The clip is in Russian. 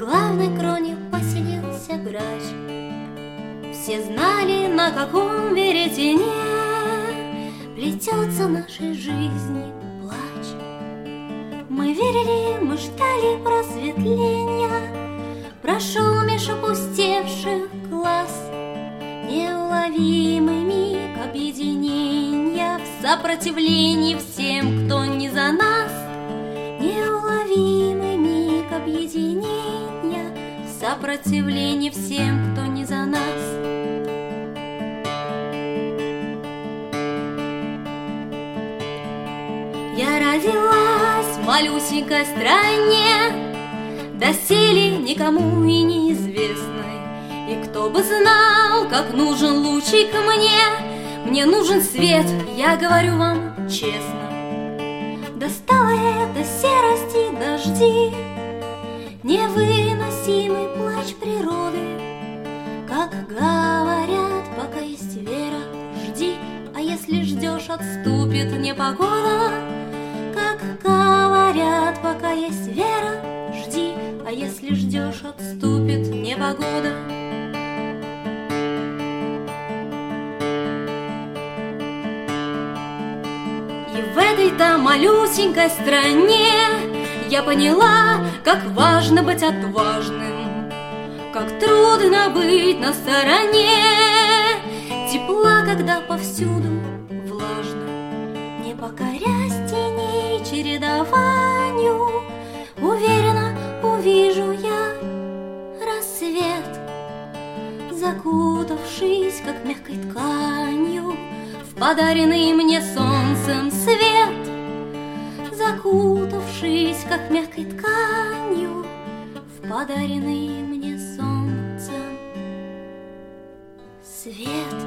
главной кроне поселился грач. Все знали, на каком веретене плетется нашей жизни плач. Мы верили, мы ждали просветления, прошел меж опустевших глаз. Неуловимый миг объединения в сопротивлении всем, кто не за нас. Неуловимый миг объединения в сопротивлении всем, кто не за нас. Я родилась в малюсенькой стране, доселе никому и неизвестной. И кто бы знал, как нужен лучик мне нужен свет, я говорю вам честно. Достала это серости дожди, невыносимый плач природы. Как говорят, пока есть вера, жди, а если ждешь, отступит непогода. Как говорят, пока есть вера, жди, а если ждешь, отступит непогода. И в этой-то малюсенькой стране я поняла, как важно быть отважным, как трудно быть на стороне тепла, когда повсюду влажно. Не покорясь теней чередованию, уверенно увижу я рассвет, закутавшись, как мягкой тканью, в подаренный мне солнцем свет. Закутавшись, как мягкой тканью, в подаренный мне солнцем свет.